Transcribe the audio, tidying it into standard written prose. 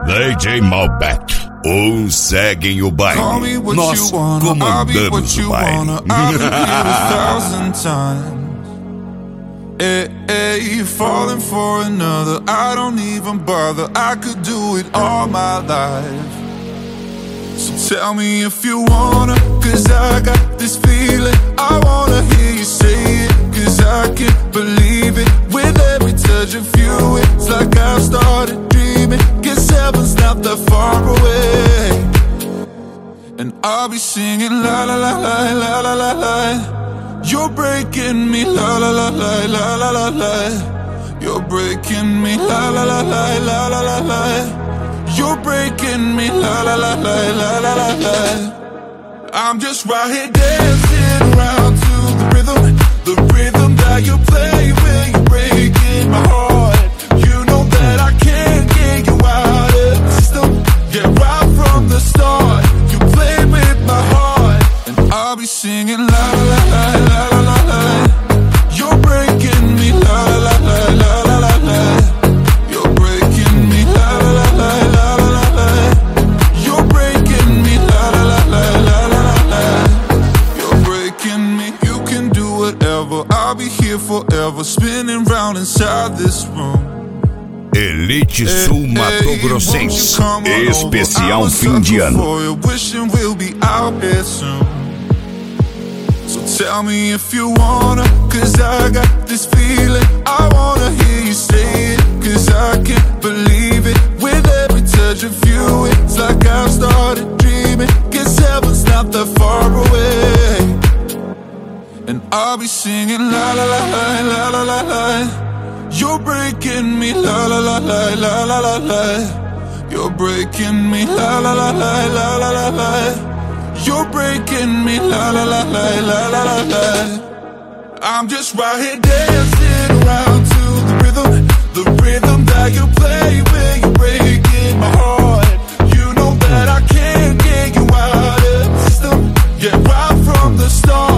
DJ Malbec, uns seguem o baile, nós comandamos o baile. Hey, falling for another, I don't even bother. I could do it all my life. So tell me if you wanna, cause I got this feeling. I wanna hear you say it, cause I can't believe it. With every touch of you, it's like I've started dreaming. Guess heaven's not that far away. And I'll be singing la la la la la la la la. You're breaking me, la la la la la la la la. You're breaking me, la la la la la la la la. You're breaking me, la la la la la la la la. I'm just right here dancing around to the rhythm that you play when you're breaking my heart. You know that I can't get you out of the system. Yeah, right from the start, you played with my heart, and I'll be singing la la la la la la la. You're breaking me, la la la la la la la. You're breaking me, la la la la la la la. You're breaking me, la la la la la la la. You're breaking me. You can do whatever, I'll be here forever, spinning round inside this room. Elite Sul Mato Grossense, especial fim de ano. Wishing we'll be out here soon. So tell me if you wanna, cause I got this feeling. I wanna hear you say it, cause I can't believe it. With every touch of you, it's like I've started dreaming. Guess heaven's not that far away. And I'll be singing la la la la la la la la. You're breaking me, la la la la la la la la. You're breaking me, la la la la la la la la. You're breaking me, la la la la la la la la. I'm just right here dancing around to the rhythm that you play when you're breaking my heart. You know that I can't get you out of the system. Yeah, right from the start.